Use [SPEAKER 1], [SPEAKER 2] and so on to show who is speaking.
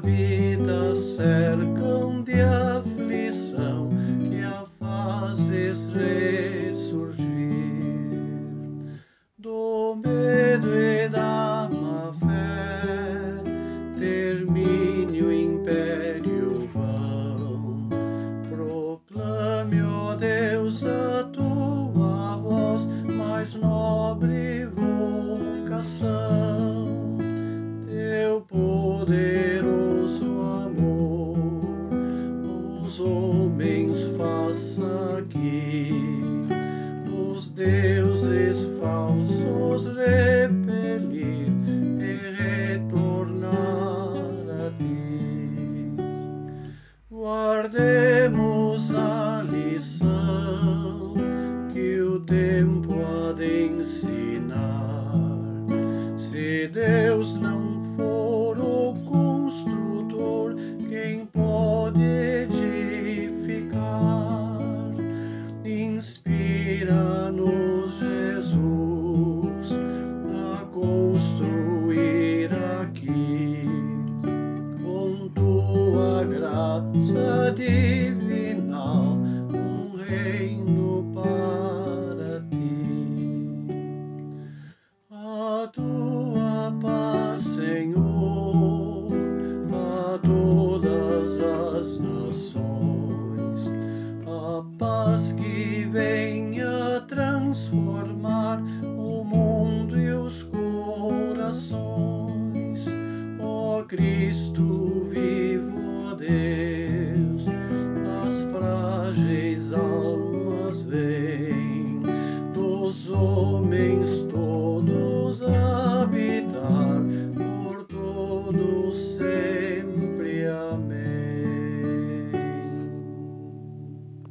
[SPEAKER 1] vida cercam de aflição, que a fazes ressurgir do medo e da má fé, termine o império vão. Proclame, ó Deus, a tua voz, mais nobre vocação, teu poderoso amor os homens faça aqui, os deuses falsos repelir e retornar a ti. Guardemos a lição que o tempo há de ensinar. Se Deus não for o construtor, quem pode edificar? Inspira-nos, Jesus, a construir aqui, com tua graça divinal, um reino para ti. A tua paz, Senhor, a todas as nações, a paz que venha transformar